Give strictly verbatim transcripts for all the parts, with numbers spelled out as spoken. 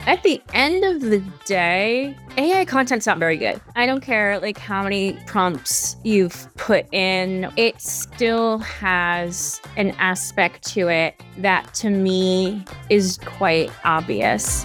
At the end of the day, A I content's not very good. I don't care like how many prompts you've put in. It still has an aspect to it that to me is quite obvious.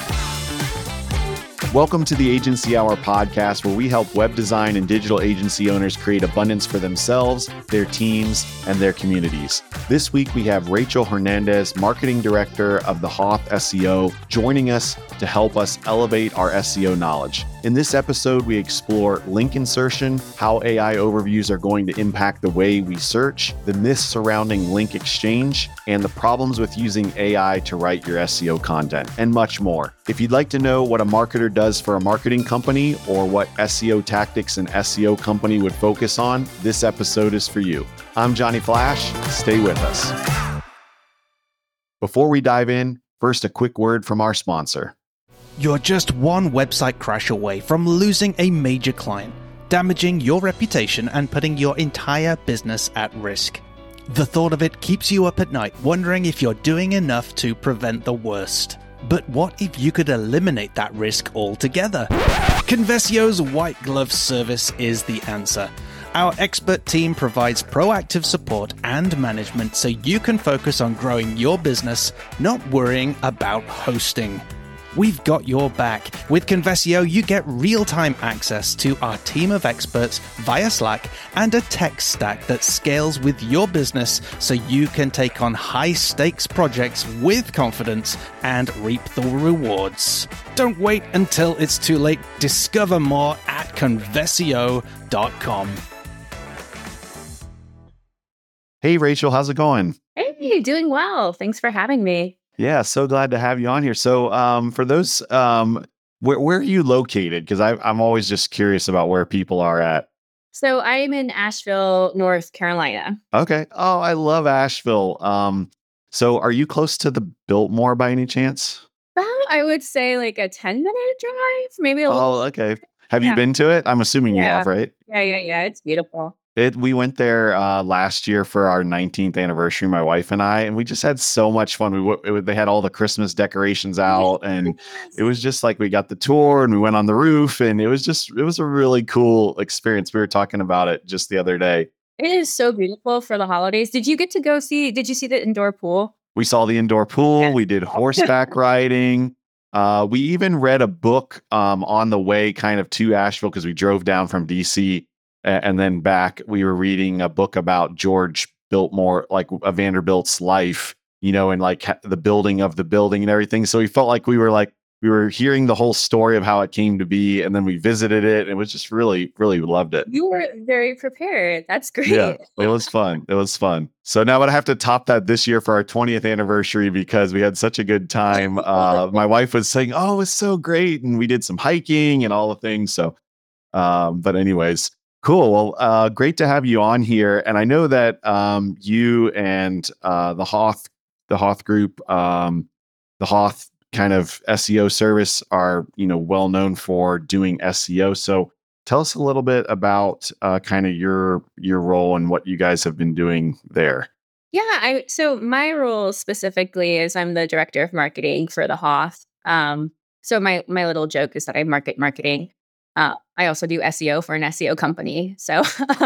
Welcome to the Agency Hour podcast, where we help web design and digital agency owners create abundance for themselves, their teams, and their communities. This week, we have Rachel Hernandez, Marketing Director of the Hoth S E O, joining us to help us elevate our S E O knowledge. In this episode, we explore link insertion, how A I overviews are going to impact the way we search, the myths surrounding link exchange, and the problems with using A I to write your S E O content, and much more. If you'd like to know what a marketer does for a marketing company or what S E O tactics an S E O company would focus on, this episode is for you. I'm Johnny Flash. Stay with us. Before we dive in, first a quick word from our sponsor. You're just one website crash away from losing a major client, damaging your reputation and putting your entire business at risk. The thought of it keeps you up at night, wondering if you're doing enough to prevent the worst. But what if you could eliminate that risk altogether? Conversio's white glove service is the answer. Our expert team provides proactive support and management so you can focus on growing your business, not worrying about hosting. We've got your back. With Conversio, you get real-time access to our team of experts via Slack and a tech stack that scales with your business so you can take on high-stakes projects with confidence and reap the rewards. Don't wait until it's too late. Discover more at conversio dot com. Hey, Rachel, how's it going? Hey, doing well. Thanks for having me. Yeah, so glad to have you on here. So um, for those, um, where, where are you located? Because I'm always just curious about where people are at. So I'm in Asheville, North Carolina. Okay. Oh, I love Asheville. Um, so are you close to the Biltmore by any chance? Well, I would say like a ten minute drive, maybe a little. Oh, okay. Have Yeah. you been to it? I'm assuming you Yeah. have, right? Yeah, yeah, yeah. It's beautiful. It, we went there uh, last year for our nineteenth anniversary, my wife and I, and we just had so much fun. We w- it, they had all the Christmas decorations out, and it was just like we got the tour and we went on the roof, and it was just it was a really cool experience. We were talking about it just the other day. It is so beautiful for the holidays. Did you get to go see? Did you see the indoor pool? We saw the indoor pool. Yeah. We did horseback riding. Uh, we even read a book um, on the way, kind of to Asheville, because we drove down from D C. And then back, we were reading a book about George Biltmore, like a Vanderbilt's life, you know, and like ha- the building of the building and everything. So we felt like we were like, we were hearing the whole story of how it came to be. And then we visited it. And it was just really, really loved it. You were very prepared. That's great. Yeah, it was fun. It was fun. So now I have to top that this year for our twentieth anniversary because we had such a good time. Uh, my wife was saying, oh, it was so great. And we did some hiking and all the things. So, um, but anyways, cool. Well, uh, great to have you on here. And I know that um, you and uh, the Hoth, the Hoth group, um, the Hoth kind of S E O service are, you know, well known for doing S E O. So tell us a little bit about uh, kind of your your role and what you guys have been doing there. Yeah. I so my role specifically is I'm the director of marketing for the Hoth. Um, so my my little joke is that I market marketing. Uh, I also do S E O for an S E O company, so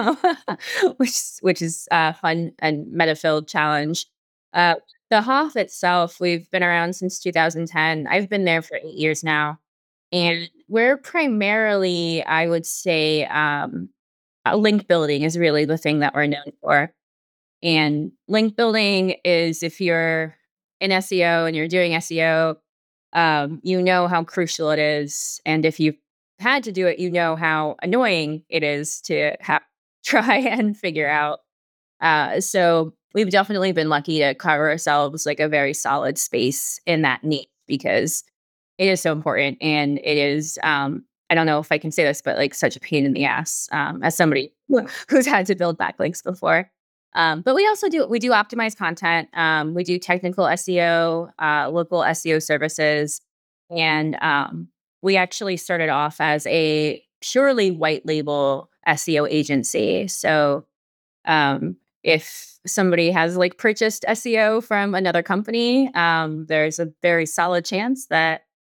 which which is a fun and meta-filled challenge. Uh, the Hoth itself, we've been around since two thousand ten. I've been there for eight years now, and we're primarily, I would say, um, uh, link building is really the thing that we're known for. And link building is if you're in S E O and you're doing S E O, um, you know how crucial it is. And if you've had to do it, you know how annoying it is to have try and figure out. Uh, so we've definitely been lucky to carve ourselves like a very solid space in that niche because it is so important and it is. Um, I don't know if I can say this, but like such a pain in the ass um, as somebody who- who's had to build backlinks before. Um, but we also do we do optimize content. Um, we do technical S E O, uh, local S E O services, and um, we actually started off as a purely white label S E O agency. So um, if somebody has like purchased S E O from another company, um, there's a very solid chance that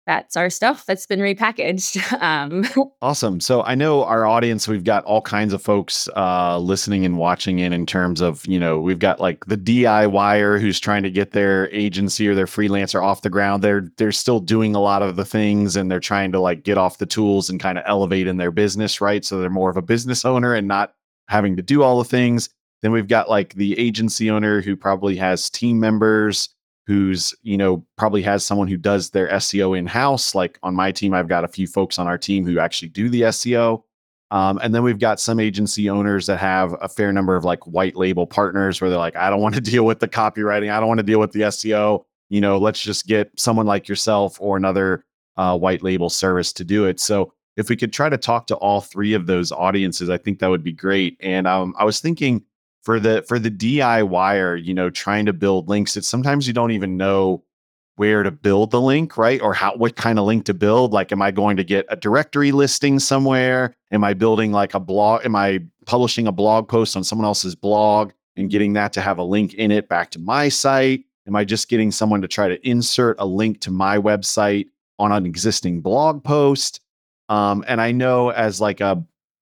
that's our stuff that's been repackaged. Um, Awesome. So I know our audience, we've got all kinds of folks uh, listening and watching in in terms of, you know, we've got like the DIYer who's trying to get their agency or their freelancer off the ground. They're they're still doing a lot of the things and they're trying to like get off the tools and kind of elevate in their business, right? So they're more of a business owner and not having to do all the things. Then we've got like the agency owner who probably has team members who's, you know, probably has someone who does their S E O in-house. Like on my team, I've got a few folks on our team who actually do the S E O. Um, and then we've got some agency owners that have a fair number of like white label partners where they're like, I don't want to deal with the copywriting. I don't want to deal with the S E O. You know, let's just get someone like yourself or another uh, white label service to do it. So if we could try to talk to all three of those audiences, I think that would be great. And um, I was thinking, for the for the DIYer, you know, trying to build links, it's sometimes you don't even know where to build the link, right? Or how what kind of link to build. Like, am I going to get a directory listing somewhere? Am I building like a blog? Am I publishing a blog post on someone else's blog and getting that to have a link in it back to my site? Am I just getting someone to try to insert a link to my website on an existing blog post? Um, and I know as like a,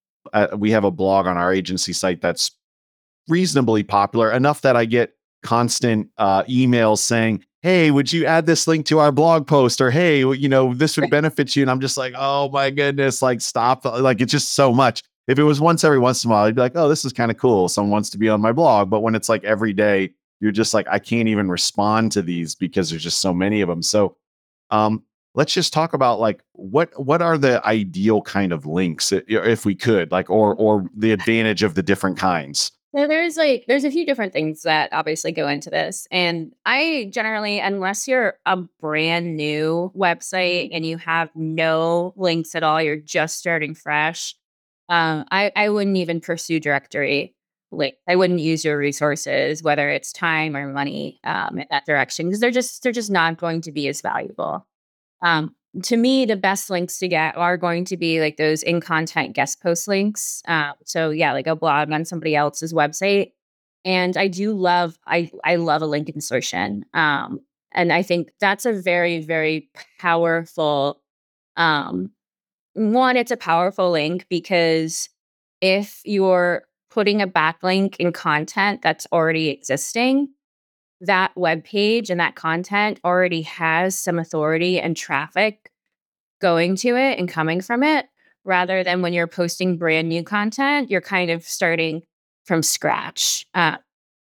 a we have a blog on our agency site that's reasonably popular enough that I get constant uh, emails saying, hey, would you add this link to our blog post? Or, hey, you know, this would benefit you. And I'm just like, oh my goodness, like stop. Like, it's just so much. If it was once every once in a while, I'd be like, oh, this is kind of cool. Someone wants to be on my blog. But when it's like every day, you're just like, I can't even respond to these because there's just so many of them. So um, let's just talk about like, what, what are the ideal kind of links if we could, like, or, or the advantage of the different kinds? So there's like there's a few different things that obviously go into this. And I generally, unless you're a brand new website and you have no links at all, you're just starting fresh, um, I, I wouldn't even pursue directory links. I wouldn't use your resources, whether it's time or money, um, in that direction, because they're just they're just not going to be as valuable. Um, to me, the best links to get are going to be like those in content guest post links. Uh, so yeah, like a blog on somebody else's website. And I do love, I I love a link insertion. Um, and I think that's a very, very powerful, um, one, it's a powerful link because if you're putting a backlink in content that's already existing, that web page and that content already has some authority and traffic going to it and coming from it, rather than when you're posting brand new content, you're kind of starting from scratch. Uh,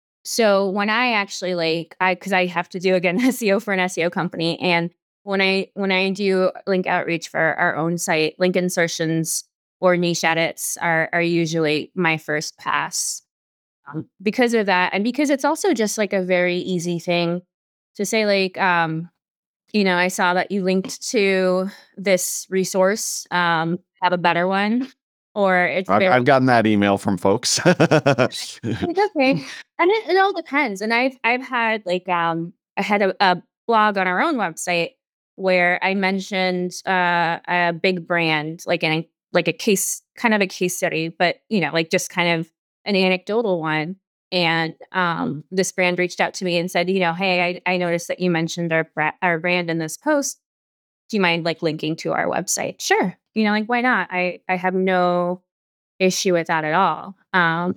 so when I actually like, I because I have to do again S E O for an S E O company, and when I when I do link outreach for our own site, link insertions or niche edits are are usually my first pass, um, because of that, and because it's also just like a very easy thing to say, like, um, you know, I saw that you linked to this resource. Um, have a better one, or it's I've, very I've gotten that email from folks. like, okay, and it, it all depends. And I've I've had like um, I had a, a blog on our own website where I mentioned uh, a big brand, like an like a case, kind of a case study, but you know, like just kind of an anecdotal one. And um, this brand reached out to me and said, you know, hey, I, I noticed that you mentioned our bra- our brand in this post. Do you mind like linking to our website? Sure. You know, like why not? I I have no issue with that at all. Um,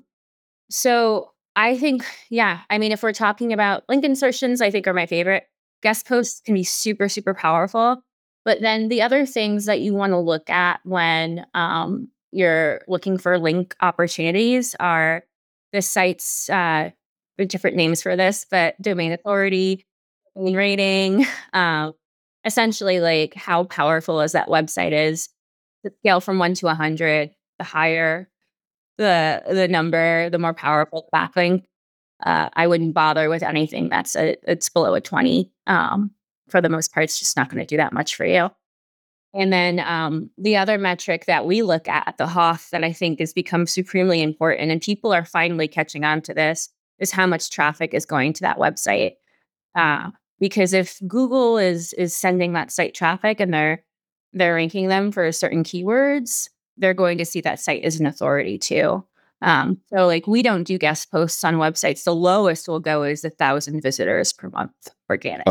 so I think, yeah, I mean, if we're talking about link insertions, I think are my favorite. Guest posts can be super, super powerful. But then the other things that you want to look at when um, you're looking for link opportunities are the site's uh, there are different names for this, but domain authority, domain rating, um, essentially like how powerful is that website is. The scale from one to a hundred, the higher the the number, the more powerful the backlink. Uh, I wouldn't bother with anything that's a it's below a twenty. Um, for the most part, it's just not going to do that much for you. And then um, the other metric that we look at at the Hoff that I think has become supremely important, and people are finally catching on to this, is how much traffic is going to that website. Uh, because if Google is is sending that site traffic and they're they're ranking them for certain keywords, they're going to see that site as an authority too. Um, so like we don't do guest posts on websites. The lowest we'll go is a thousand visitors per month organic. Okay.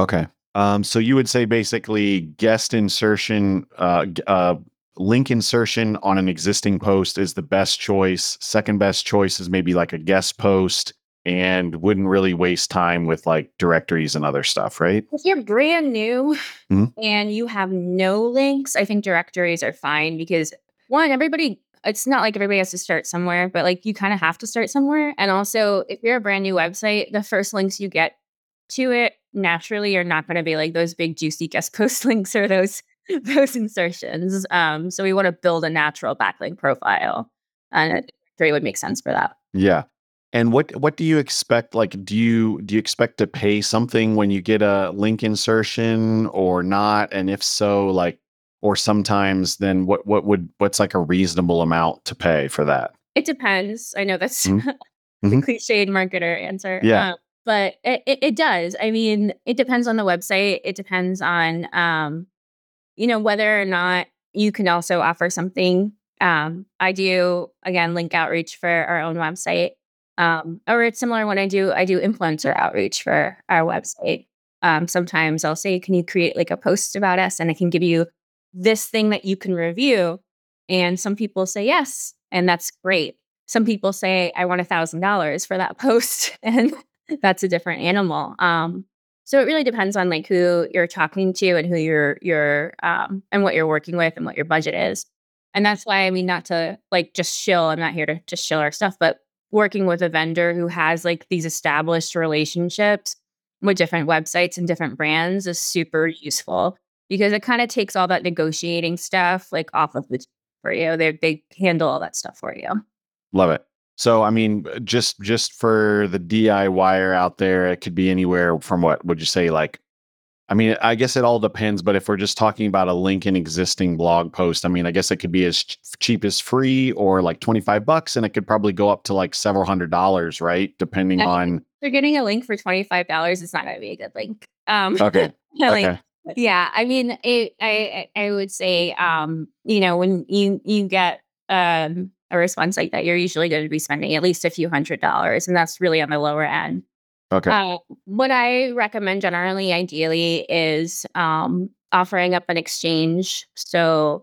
Um, so you would say basically guest insertion, uh, g- uh, link insertion on an existing post is the best choice. Second best choice is maybe like a guest post and wouldn't really waste time with like directories and other stuff, right? If you're brand new Mhm. and you have no links, I think directories are fine because one, everybody, it's not like everybody has to start somewhere, but like you kind of have to start somewhere. And also, if you're a brand new website, the first links you get to it naturally are not going to be like those big juicy guest post links or those those insertions. Um, so we want to build a natural backlink profile, and a directory would make sense for that. Yeah. And what what do you expect? Like, do you do you expect to pay something when you get a link insertion or not? And if so, like, or sometimes then what what would what's like a reasonable amount to pay for that? It depends. I know that's Mhm. the Mhm. cliched marketer answer, Yeah. um, but it, it it does. I mean, it depends on the website. It depends on um, you know, whether or not you can also offer something. Um, I do again link outreach for our own website, um, or it's similar when I do I do influencer outreach for our website. Um, sometimes I'll say, "Can you create like a post about us?" And I can give you this thing that you can review. And some people say yes, and that's great. Some people say, "I want a thousand dollars for that post," and that's a different animal. Um, so it really depends on like who you're talking to and who you're you're um and what you're working with and what your budget is. And that's why I mean not to like just shill, I'm not here to just shill our stuff, but working with a vendor who has like these established relationships with different websites and different brands is super useful because it kind of takes all that negotiating stuff like off of the for you. They they handle all that stuff for you. Love it. So, I mean, uh, just just for the DIYer out there, it could be anywhere from what would you say, like, I mean, I guess it all depends, but if we're just talking about a link in existing blog post, I mean, I guess it could be as ch- cheap as free or like twenty-five bucks, and it could probably go up to like several hundred dollars, right? Depending on, They're getting a link for twenty-five dollars. It's not gonna be a good link. Um, okay. like, Okay. yeah, I mean, it I I I would say, um, you know, when you you get, um, a response like that, you're usually gonna be spending at least a few hundred dollars, and that's really on the lower end. Okay. Uh, what I recommend generally, ideally, is, um, offering up an exchange. So,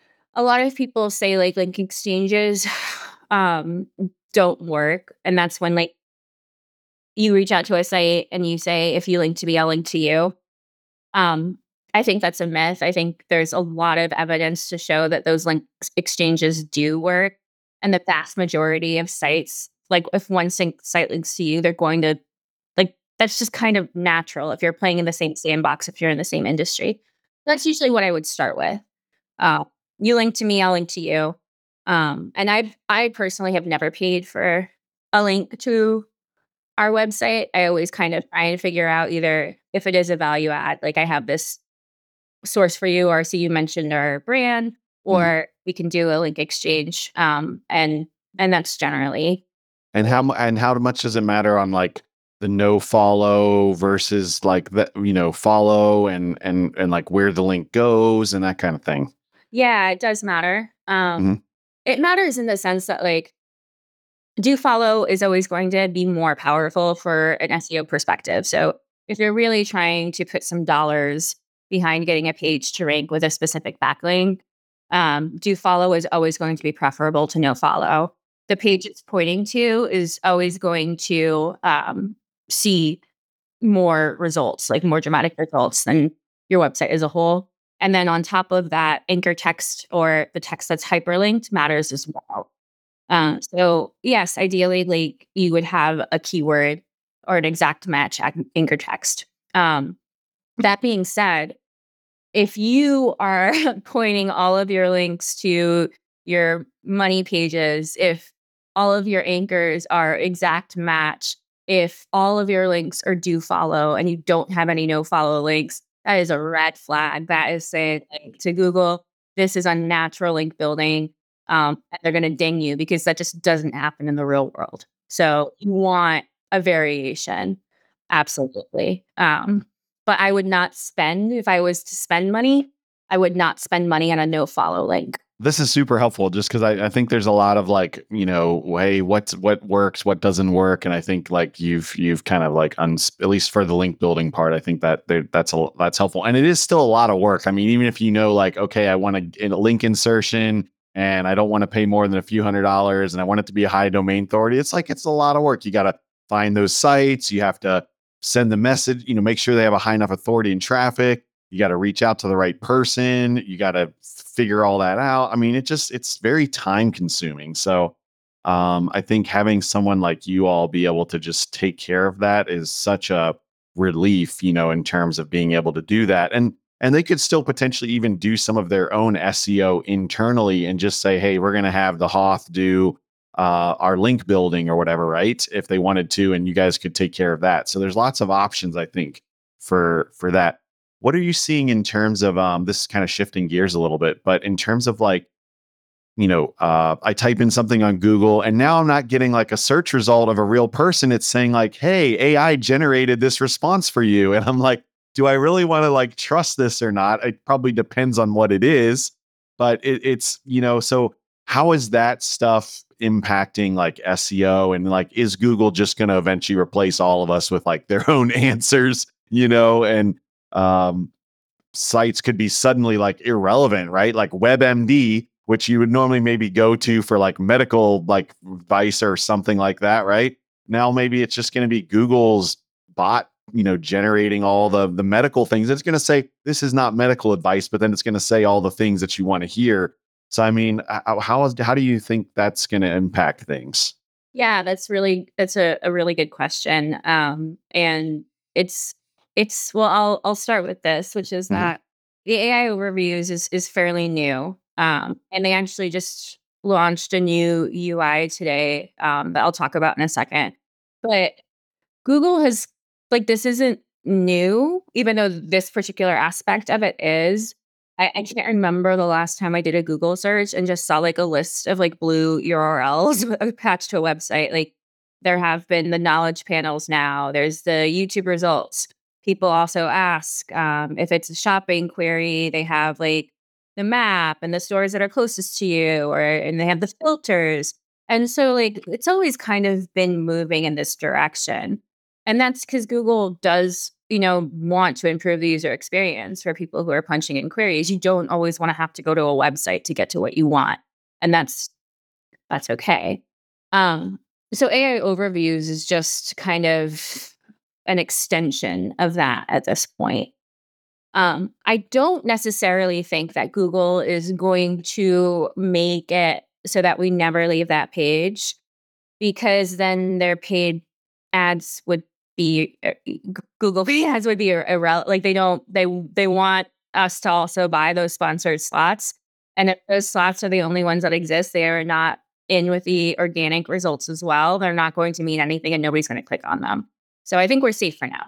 a lot of people say, like, link exchanges, um, don't work, and that's when, like, you reach out to a site and you say, "If you link to me, I'll link to you." Um, I think that's a myth. I think there's a lot of evidence to show that those link exchanges do work, and the vast majority of sites, like, if one sync site links to you, they're going to like, that's just kind of natural if you're playing in the same sandbox, if you're in the same industry. That's usually what I would start with. Uh, you link to me, I'll link to you. Um, and I I personally have never paid for a link to our website. I always kind of try and figure out either if it is a value add, like I have this source for you, or I see you mentioned our brand, Mhm. or we can do a link exchange. Um, and and that's generally And how mu- and how much does it matter on like the no follow versus like the you know follow and and and like where the link goes and that kind of thing? yeah, it does matter. Um, Hmm. it matters in the sense that like do follow is always going to be more powerful for an S E O perspective. So if you're really trying to put some dollars behind getting a page to rank with a specific backlink, um, do follow is always going to be preferable to no follow. The page it's pointing to is always going to um, see more results, like more dramatic results than your website as a whole. And then on top of that, anchor text or the text that's hyperlinked matters as well. Uh, so yes, ideally, like you would have a keyword or an exact match ac- anchor text. Um, that being said, if you are pointing all of your links to your money pages, if all of your anchors are exact match, if all of your links are do follow and you don't have any no follow links, that is a red flag. That is saying like, to Google, this is unnatural link building. Um, and they're going to ding you because that just doesn't happen in the real world. So you want a variation. Absolutely. Um, but I would not spend if I was to spend money, I would not spend money on a no follow link. This is super helpful just because I, I think there's a lot of like, you know, hey, what's what works, what doesn't work. And I think like you've you've kind of like uns- at least for the link building part, I think that there, that's a that's helpful. And it is still a lot of work. I mean, even if you know like, okay, I want a, a link insertion and I don't want to pay more than a few hundred dollars and I want it to be a high domain authority, it's like it's a lot of work. You got to find those sites, you have to send the message, you know, make sure they have a high enough authority and traffic. You got to reach out to the right person. You got to figure all that out. I mean, it just, it's very time consuming. So um, I think having someone like you all be able to just take care of that is such a relief, you know, in terms of being able to do that. And, and they could still potentially even do some of their own S E O internally and just say, hey, we're going to have the Hoth do uh, our link building or whatever, right? If they wanted to, and you guys could take care of that. So there's lots of options, I think, for, for that. What are you seeing in terms of um, this is kind of shifting gears a little bit, but in terms of like, you know, uh, I type in something on Google and now I'm not getting like a search result of a real person. It's saying like, hey, A I generated this response for you. And I'm like, do I really want to like trust this or not? It probably depends on what it is, but it, it's, you know, so how is that stuff impacting like S E O and like, is Google just going to eventually replace all of us with like their own answers, you know, and um, sites could be suddenly like irrelevant, right? Like WebMD, which you would normally maybe go to for like medical like advice or something like that, right? Now maybe it's just going to be Google's bot, you know, generating all the the medical things. It's going to say this is not medical advice, but then it's going to say all the things that you want to hear. So I mean, how how, is, how do you think that's going to impact things? Yeah, that's really that's a, a really good question. Um, and it's it's well, I'll I'll start with this, which is Mhm. that the A I overviews is is fairly new. Um, and they actually just launched a new U I today um, that I'll talk about in a second. But Google has like this isn't new, even though this particular aspect of it is. I, I can't remember the last time I did a Google search and just saw like a list of like blue U R Ls attached to a website. Like there have been the knowledge panels now. There's the YouTube results. People also ask um, if it's a shopping query. They have like the map and the stores that are closest to you, or and they have the filters. And so like it's always kind of been moving in this direction. And that's because Google does, you know, want to improve the user experience for people who are punching in queries. You don't always want to have to go to a website to get to what you want. And that's that's okay. Um, so A I overviews is just kind of an extension of that at this point. Um, I don't necessarily think that Google is going to make it so that we never leave that page because then their paid ads would be uh, G Google paid ads would be ir irrel like, they don't they they want us to also buy those sponsored slots, and if those slots are the only ones that exist, they are not in with the organic results as well. They're not going to mean anything, and nobody's gonna click on them. So I think we're safe for now.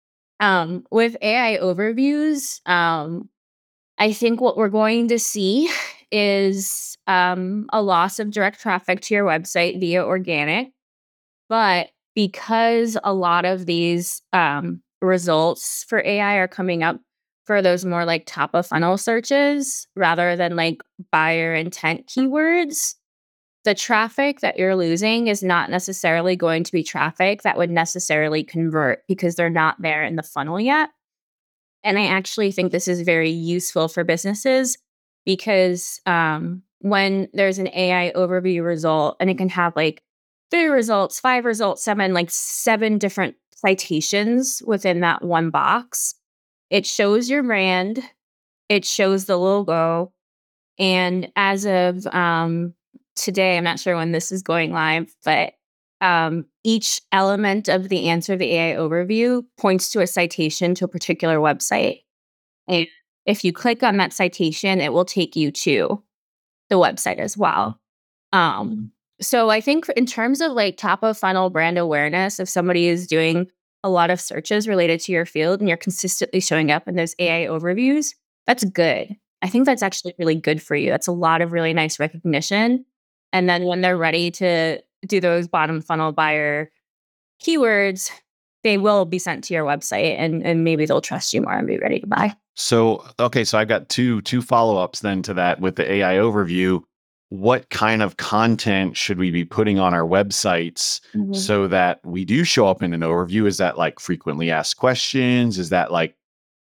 Um, with A I overviews, um, I think what we're going to see is, um, a loss of direct traffic to your website via organic. But because a lot of these, um, results for A I are coming up for those more, like, top of funnel searches rather than, like, buyer intent keywords, the traffic that you're losing is not necessarily going to be traffic that would necessarily convert because they're not there in the funnel yet. And I actually think this is very useful for businesses because, um, when there's an A I overview result and it can have, like, three results, five results, seven, like, seven different citations within that one box. It shows your brand, it shows the logo, and as of, um, today, I'm not sure when this is going live, but, um, each element of the answer, the A I overview, points to a citation to a particular website. And if you click on that citation, it will take you to the website as well. Um, so I think in terms of like top of funnel brand awareness, if somebody is doing a lot of searches related to your field and you're consistently showing up in those A I overviews, that's good. I think that's actually really good for you. That's a lot of really nice recognition. And then when they're ready to do those bottom funnel buyer keywords, they will be sent to your website, and and maybe they'll trust you more and be ready to buy. So, okay, so I've got two two follow-ups then to that with the A I overview. What kind of content should we be putting on our websites Mhm. so that we do show up in an overview? Is that like frequently asked questions? Is that like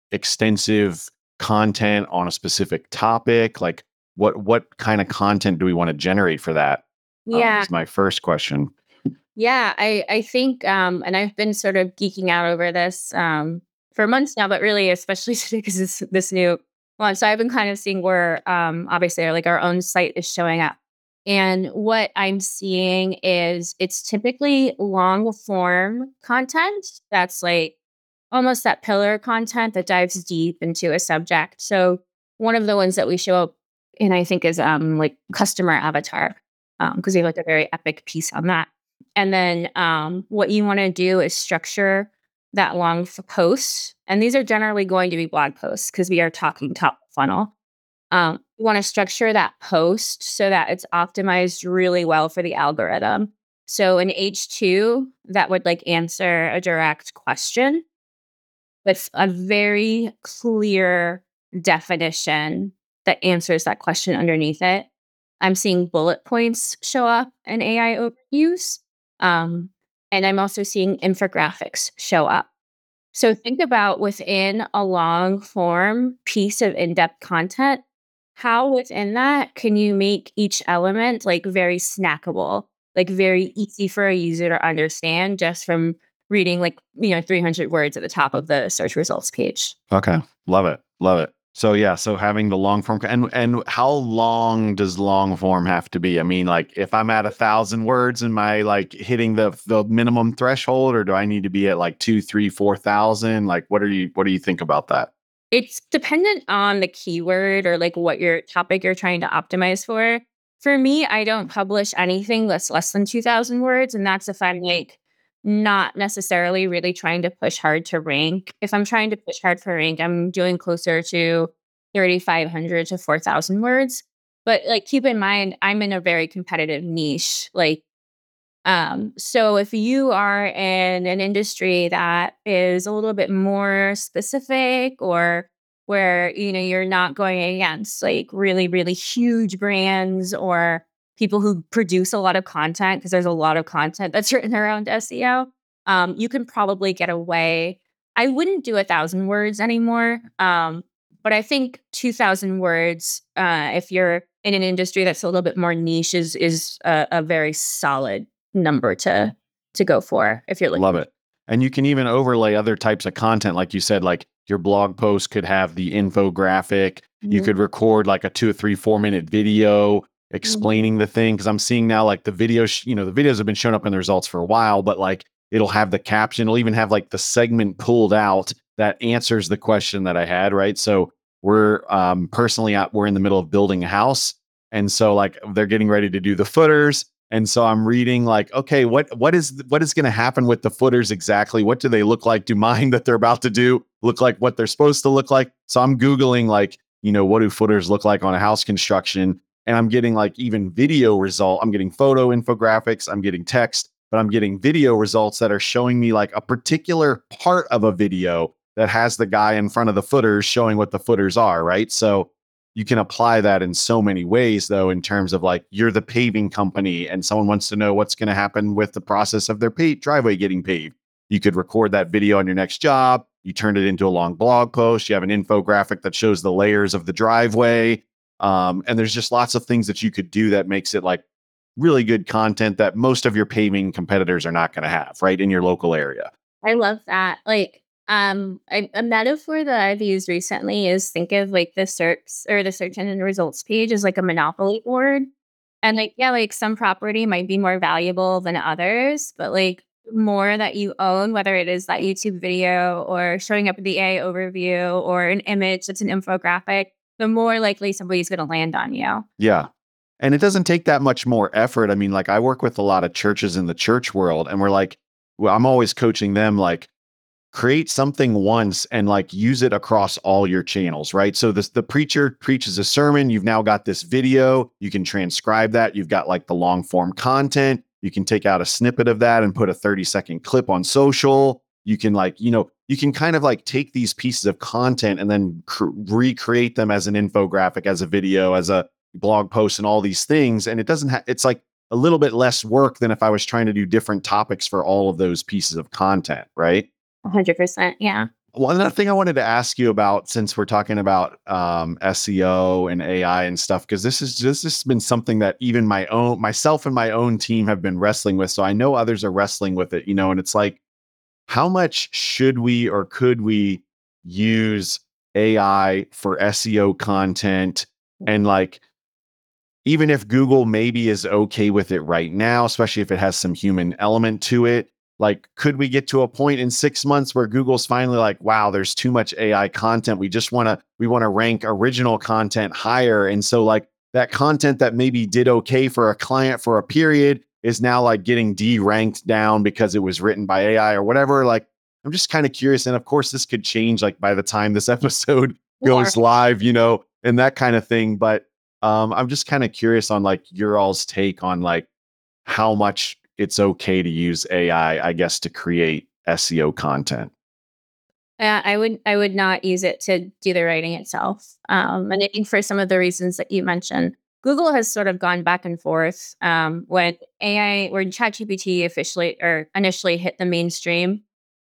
extensive content on a specific topic? Like what what kind of content do we want to generate for that? Um, Yeah. is my first question. Yeah, I I think, um, and I've been sort of geeking out over this um, for months now, but really, especially today because this this new one. So I've been kind of seeing where, um, obviously, like our own site is showing up, and what I'm seeing is it's typically long form content that's like almost that pillar content that dives deep into a subject. So one of the ones that we show up in, I think, is um like customer avatar, because we have like a very epic piece on that. And then um, what you want to do is structure that long f- post. And these are generally going to be blog posts because we are talking top of funnel. Um, you want to structure that post so that it's optimized really well for the algorithm. So in H two, that would like answer a direct question with a very clear definition that answers that question underneath it. I'm seeing bullet points show up in A I overviews. Um, and I'm also seeing infographics show up. So think about within a long form piece of in depth content, how within that can you make each element like very snackable, like very easy for a user to understand just from reading like, you know, three hundred words at the top of the search results page. Okay. Love it. Love it. So yeah, so having the long form and and how long does long form have to be? I mean, like if I'm at a thousand words, am I like hitting the the minimum threshold, or do I need to be at like two, three, four thousand? Like, what are you what do you think about that? It's dependent on the keyword or like what your topic you're trying to optimize for. For me, I don't publish anything that's less than two thousand words. And that's if I'm like not necessarily really trying to push hard to rank. If I'm trying to push hard for rank, I'm doing closer to thirty-five hundred to four thousand words. But like, keep in mind, I'm in a very competitive niche. Like, um, so if you are in an industry that is a little bit more specific or where, you know, you're not going against like really, really huge brands or people who produce a lot of content, because there's a lot of content that's written around S E O, um, you can probably get away. I wouldn't do a thousand words anymore. Um, but I think two thousand words, uh, if you're in an industry that's a little bit more niche, is, is a, a very solid number to to go for if you're Love looking. it. And you can even overlay other types of content. Like you said, like your blog post could have the infographic. You Mhm, could record like a two or three, four minute video mhm, explaining the thing. Cause I'm seeing now like the videos, you know, the videos have been showing up in the results for a while, but like it'll have the caption. It'll even have like the segment pulled out that answers the question that I had. Right. So we're um, personally out, we're in the middle of building a house. And so like they're getting ready to do the footers. And so I'm reading like, okay, what what is what is going to happen with the footers exactly? What do they look like? Do mine that they're about to do look like what they're supposed to look like? So I'm Googling like, you know, what do footers look like on a house construction? And I'm getting like even video result. I'm getting photo infographics. I'm getting text, but I'm getting video results that are showing me like a particular part of a video that has the guy in front of the footers showing what the footers are, right? So you can apply that in so many ways, though, in terms of like you're the paving company and someone wants to know what's going to happen with the process of their pa- driveway getting paved. You could record that video on your next job. You turn it into a long blog post. You have an infographic that shows the layers of the driveway. Um, and there's just lots of things that you could do that makes it like really good content that most of your paving competitors are not going to have, right, in your local area. I love that. Like, um, I, a metaphor that I've used recently is think of like the search or the search engine results page as like a monopoly board. And like, yeah, like some property might be more valuable than others, but like more that you own, whether it is that YouTube video or showing up in the A I overview or an image that's an infographic, the more likely somebody's going to land on you. Yeah. And it doesn't take that much more effort. I mean, like I work with a lot of churches in the church world, and we're like, well, I'm always coaching them like create something once and like use it across all your channels, right? So this the preacher preaches a sermon, you've now got this video, you can transcribe that, you've got like the long form content, you can take out a snippet of that and put a thirty second clip on social. you can like, you know, you can kind of like take these pieces of content and then cr- recreate them as an infographic, as a video, as a blog post and all these things. And it doesn't have, it's like a little bit less work than if I was trying to do different topics for all of those pieces of content. Right. one hundred percent. Yeah. One other thing I wanted to ask you about, since we're talking about um, S E O and A I and stuff, because this is just this has been something that even my own myself and my own team have been wrestling with. So I know others are wrestling with it, you know, and it's like, how much should we or could we use A I for S E O content? And like, even if Google maybe is okay with it right now, especially if it has some human element to it, like, could we get to a point in six months where Google's finally like, wow, there's too much A I content. We just want to, we want to rank original content higher. And so like that content that maybe did okay for a client for a period is now like getting de-ranked down because it was written by A I or whatever. Like, I'm just kind of curious. And of course this could change like by the time this episode goes live, you know, and that kind of thing. But um, I'm just kind of curious on like your all's take on like how much it's okay to use A I, I guess, to create S E O content. Yeah, I would I would not use it to do the writing itself. Um, and I think for some of the reasons that you mentioned, Google has sort of gone back and forth. Um, when A I, when ChatGPT officially or initially hit the mainstream,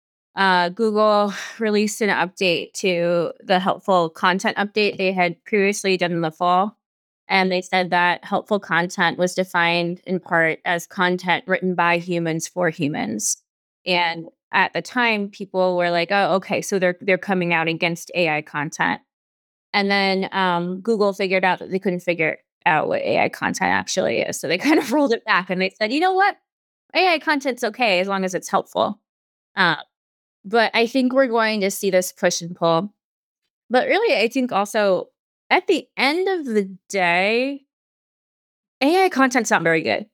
uh, Google released an update to the helpful content update they had previously done in the fall. And they said that helpful content was defined in part as content written by humans for humans. And at the time, people were like, "Oh, okay, so they're they're coming out against A I content." And then um, Google figured out that they couldn't figure out what A I content actually is, so they kind of rolled it back and they said, "You know what? A I content's okay as long as it's helpful." Uh, but I think we're going to see this push and pull. But really, I think also at the end of the day, A I content's not very good.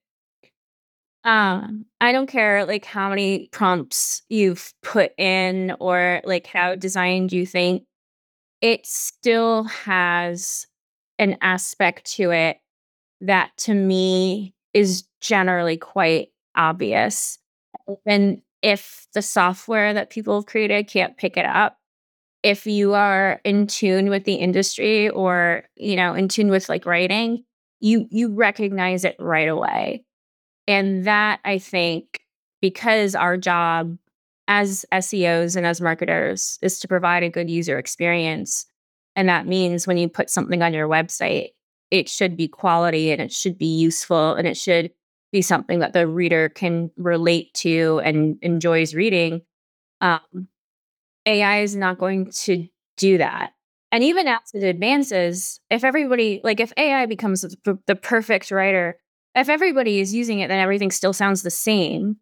Um, I don't care like how many prompts you've put in or like how designed you think, it still has an aspect to it that to me is generally quite obvious. And if the software that people have created can't pick it up, if you are in tune with the industry or, you know, in tune with like writing, you you recognize it right away. And that I think because our job as S E Os and as marketers is to provide a good user experience. And that means when you put something on your website, it should be quality and it should be useful and it should be something that the reader can relate to and enjoys reading. Um, A I is not going to do that. And even as it advances, if everybody, like if A I becomes the, the perfect writer, if everybody is using it, then everything still sounds the same.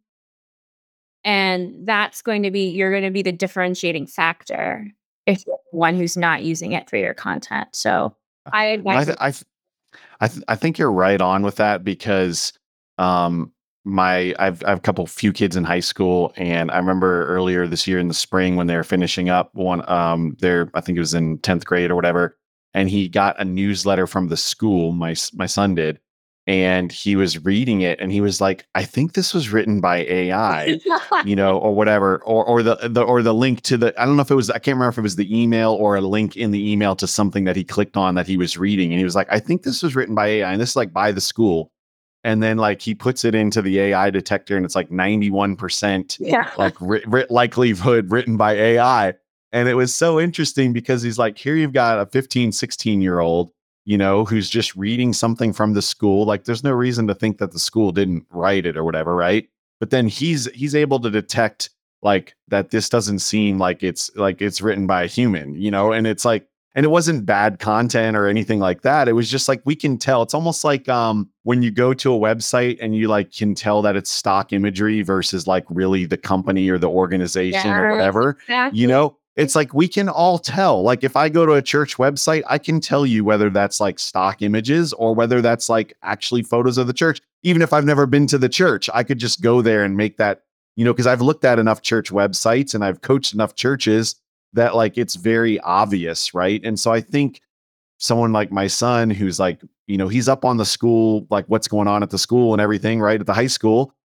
And that's going to be, you're going to be the differentiating factor if you're the one who's not using it for your content. So I I advise. th- I th- I, th- I think you're right on with that because um, my I've I've a couple few kids in high school, and I remember earlier this year in the spring when they were finishing up one um their I think it was in tenth grade or whatever, and he got a newsletter from the school. My s- my son did, and he was reading it, and he was like, "I think this was written by A I." You know, or whatever, or or the the or the link to the I don't know if it was I can't remember if it was the email or a link in the email to something that he clicked on that he was reading, and he was like, I think this was written by A I, and this is like by the school, and then like he puts it into the A I detector, and it's like ninety-one percent Yeah. like ri- ri- likelihood written by A I, and it was so interesting because he's like, here you've got a fifteen, sixteen year old, you know, who's just reading something from the school, like there's no reason to think that the school didn't write it or whatever, right? But then he's he's able to detect like that this doesn't seem like it's like it's written by a human, you know, and it's like, and it wasn't bad content or anything like that. It was just like we can tell. It's almost like um when you go to a website and you like can tell that it's stock imagery versus like really the company or the organization or Yeah, whatever, exactly. you know. It's like we can all tell. Like if I go to a church website, I can tell you whether that's like stock images or whether that's like actually photos of the church. Even if I've never been to the church, I could just go there and make that, you know, because I've looked at enough church websites and I've coached enough churches that like it's very obvious, right? And so I think someone like my son who's like, you know, he's up on the school, like what's going on at the school and everything, right? At the high school.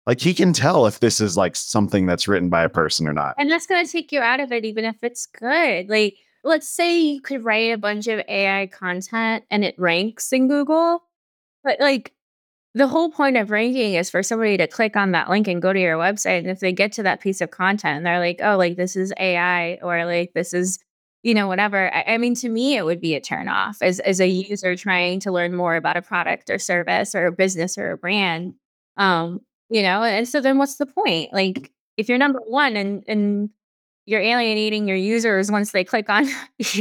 Like he can tell if this is like something that's written by a person or not. And that's going to take you out of it, even if it's good. Like, let's say you could write a bunch of A I content and it ranks in Google, but like the whole point of ranking is for somebody to click on that link and go to your website. And if they get to that piece of content and they're like, oh, like this is A I or like this is, you know, whatever. I, I mean, to me, it would be a turnoff as, as a user trying to learn more about a product or service or a business or a brand. Um, you know, and so then what's the point? Like if you're number one and, and you're alienating your users once they click on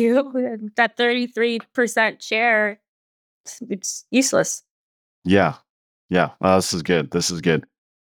you, that thirty-three percent share, it's, it's useless. Yeah. Yeah. Uh, this is good. This is good.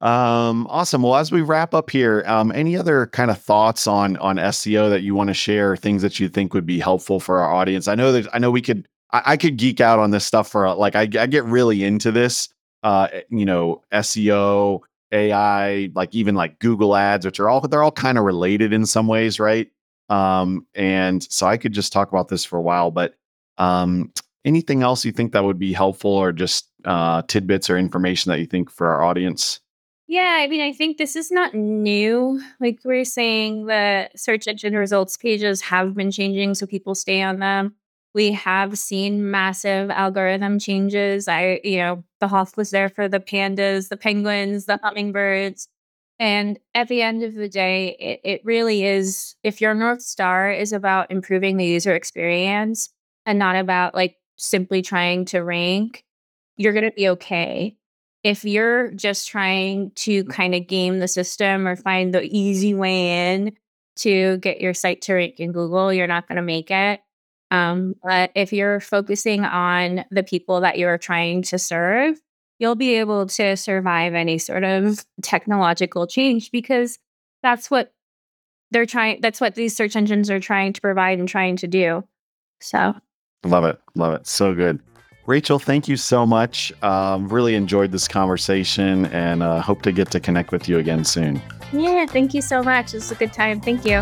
Um, awesome. Well, as we wrap up here, um, any other kind of thoughts on, on S E O that you want to share, things that you think would be helpful for our audience? I know that, I know we could, I, I could geek out on this stuff for like, I, I get really into this, uh, you know, S E O, A I, like even like Google ads, which are all, they're all kind of related in some ways. Right. Um, and so I could just talk about this for a while, but, um, anything else you think that would be helpful or just, uh, tidbits or information that you think for our audience? Yeah, I mean, I think this is not new. Like we're saying, the search engine results pages have been changing, so people stay on them. We have seen massive algorithm changes. I, you know, the Hoff was there for the pandas, the penguins, the hummingbirds. And at the end of the day, it, it really is, if your North Star is about improving the user experience and not about like simply trying to rank, you're going to be okay. If you're just trying to kind of game the system or find the easy way in to get your site to rank in Google, you're not going to make it. Um, but if you're focusing on the people that you're trying to serve, you'll be able to survive any sort of technological change because that's what they're trying. That's what these search engines are trying to provide and trying to do. So, love it. Love it. So good. Rachel, thank you so much. Um, really enjoyed this conversation and uh, hope to get to connect with you again soon. Yeah, thank you so much. It was a good time. Thank you.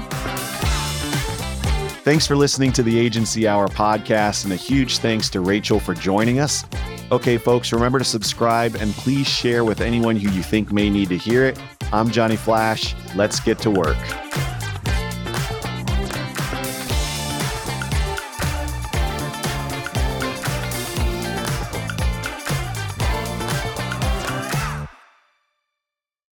Thanks for listening to the Agency Hour podcast, and a huge thanks to Rachel for joining us. Okay, folks, remember to subscribe and please share with anyone who you think may need to hear it. I'm Johnny Flash. Let's get to work.